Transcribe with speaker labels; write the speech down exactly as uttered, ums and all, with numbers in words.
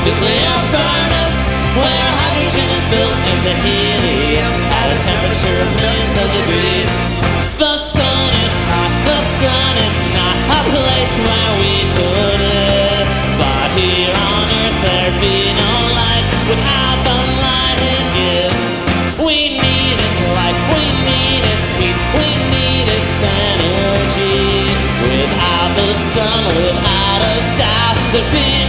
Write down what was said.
Speaker 1: nuclear furnace where hydrogen is built into helium at a temperature of millions of degrees. The sun is hot, the sun is not a place where we could live, but here on earth there'd be no life without the light it gives. We need its light, we need its heat, we need its energy. Without the sun, without a doubt, there'd be